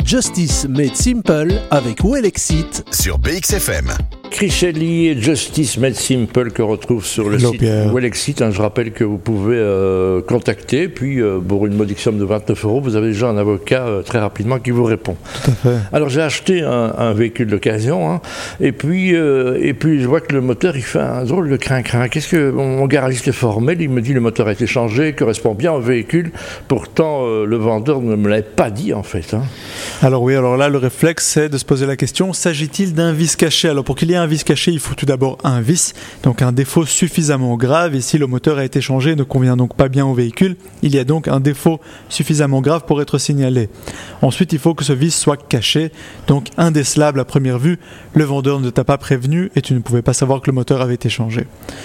Justice Made Simple avec Wellexit sur BXFM. Chris Shelley et Justice Made Simple que retrouve sur le site Wellexit. Je rappelle que vous pouvez contacter, puis pour une modique somme de 29 €, vous avez déjà un avocat très rapidement qui vous répond. Tout à fait. Alors j'ai acheté un véhicule d'occasion, et puis je vois que le moteur il fait un drôle de crin-crin. Qu'est-ce que mon garagiste est formel, il me dit le moteur a été changé, correspond bien au véhicule. Pourtant le vendeur ne me l'avait pas dit en fait. Alors oui, alors là le réflexe c'est de se poser la question, s'agit-il d'un vice caché? Alors pour qu'il y ait un vice caché, il faut tout d'abord un vice, donc un défaut suffisamment grave. Ici, le moteur a été changé et ne convient donc pas bien au véhicule. Il y a donc un défaut suffisamment grave pour être signalé. Ensuite, il faut que ce vice soit caché, donc indécelable à première vue. Le vendeur ne t'a pas prévenu et tu ne pouvais pas savoir que le moteur avait été changé.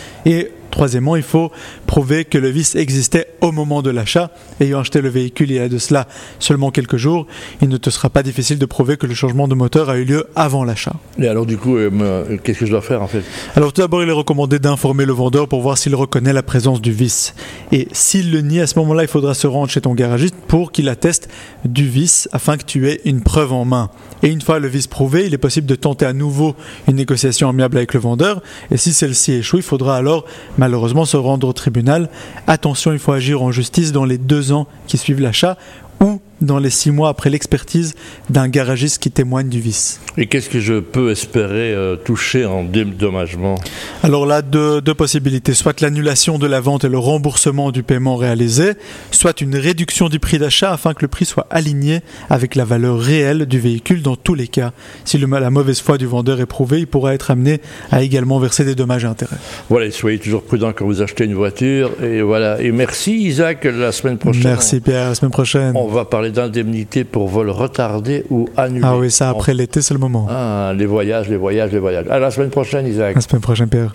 Et troisièmement, il faut prouver que le vice existait au moment de l'achat. Ayant acheté le véhicule il y a de cela seulement quelques jours, il ne te sera pas difficile de prouver que le changement de moteur a eu lieu avant l'achat. Et alors du coup, qu'est-ce que je dois faire en fait? Alors tout d'abord, il est recommandé d'informer le vendeur pour voir s'il reconnaît la présence du vice. Et s'il le nie, à ce moment-là, il faudra se rendre chez ton garagiste pour qu'il atteste du vice afin que tu aies une preuve en main. Et une fois le vice prouvé, il est possible de tenter à nouveau une négociation amiable avec le vendeur. Et si celle-ci échoue, il faudra alors malheureusement se rendre au tribunal. Attention, il faut agir en justice dans les 2 ans qui suivent l'achat ou dans les 6 mois après l'expertise d'un garagiste qui témoigne du vice. Et qu'est-ce que je peux espérer toucher en dédommagement? Alors là, deux possibilités. Soit l'annulation de la vente et le remboursement du paiement réalisé, soit une réduction du prix d'achat afin que le prix soit aligné avec la valeur réelle du véhicule dans tous les cas. Si la mauvaise foi du vendeur est prouvée, il pourra être amené à également verser des dommages et intérêts. Voilà, soyez toujours prudent quand vous achetez une voiture. Et voilà. Et merci Isaac, la semaine prochaine. Merci Pierre, la semaine prochaine. On va parler d'indemnité pour vol retardé ou annulé. Ah oui, ça après l'été, c'est le moment. Ah, les voyages. À la semaine prochaine, Isaac. À la semaine prochaine, Pierre.